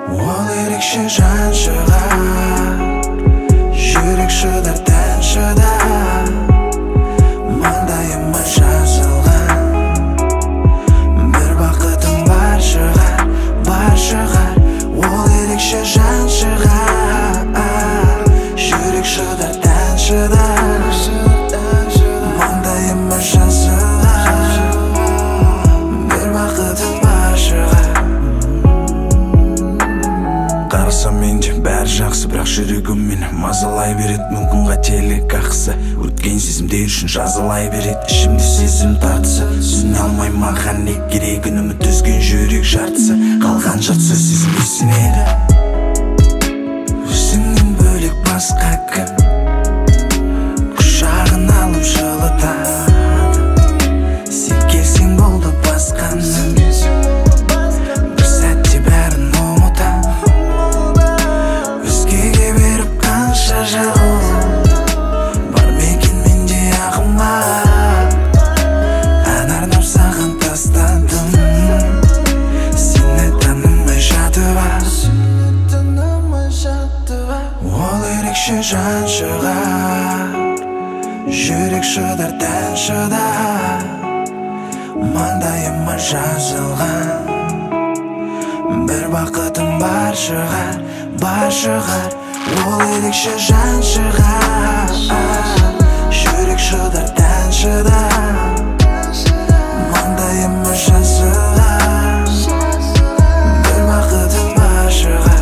Ол ерекше жан шығар, жүрек шыдар, тән шыдар, маңдайыма жазылған. Бір бақытым бар шығар, бар шығар. Ол ерекше жан шығар, жүрек шыдар, тән шыдар, маңдайыма жазылған. Бір бақытым бар шығар. Қарасам менде бәрі жақсы, бірақ жүрегім мені мазалай береді. Мүмкін қателік ақысы, өткен сезімдер үшін жазалай береді. Ішімде сезім тартысы, түсіне алмай маған не керек. Үміт үзген жүрек жартысы, қалған жартысы сезімге сенеді. Өзіңнен бөлек басқа кім құшағын алып жылытады. Сен келсең болды басқаның, бір сәтте бәрін ұмытам. Өзгеге беріп қанша жыл бар мекен менде ағымға. Ән арнап саған тастадым, сені танымай жатып ал. Ол ерекше жан шығар, жүрек шыдар, тән шыдар, маңдайыма жазылған. Бір бақытым бар шығар, бар шығар. Ол ерекше жан шығар, жүрек шыдар, тән шыдар, маңдайыма жазылған. Бір бақытым бар шығар.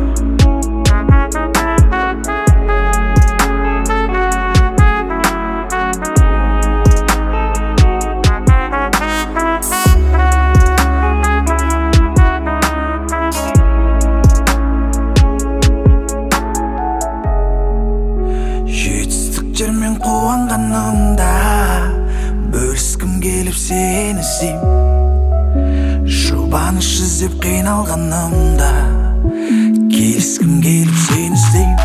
Жетістіктермен қуанғанымда бөліскім келіп сені іздейм. Жұбаныш іздеп қиналғанымда келіскім келіп сені іздейм.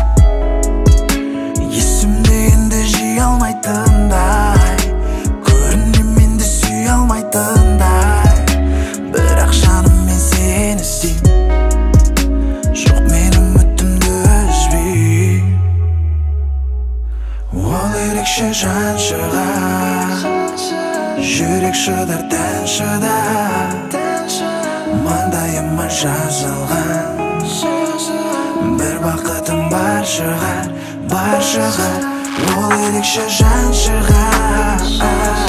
Есімде енді жей алмайтындай, көрінде менде сүй алмайтындай, бірақ жаным мен сені іздейм. Жоқ мен үмітімді үзбейм. Ол ерекше жан шығар, жүрек шыдар, тән шыдар, маңдайыма жазылған. Бір бақытым бар шығар, бар шығар. Ол ерекше жан шығар.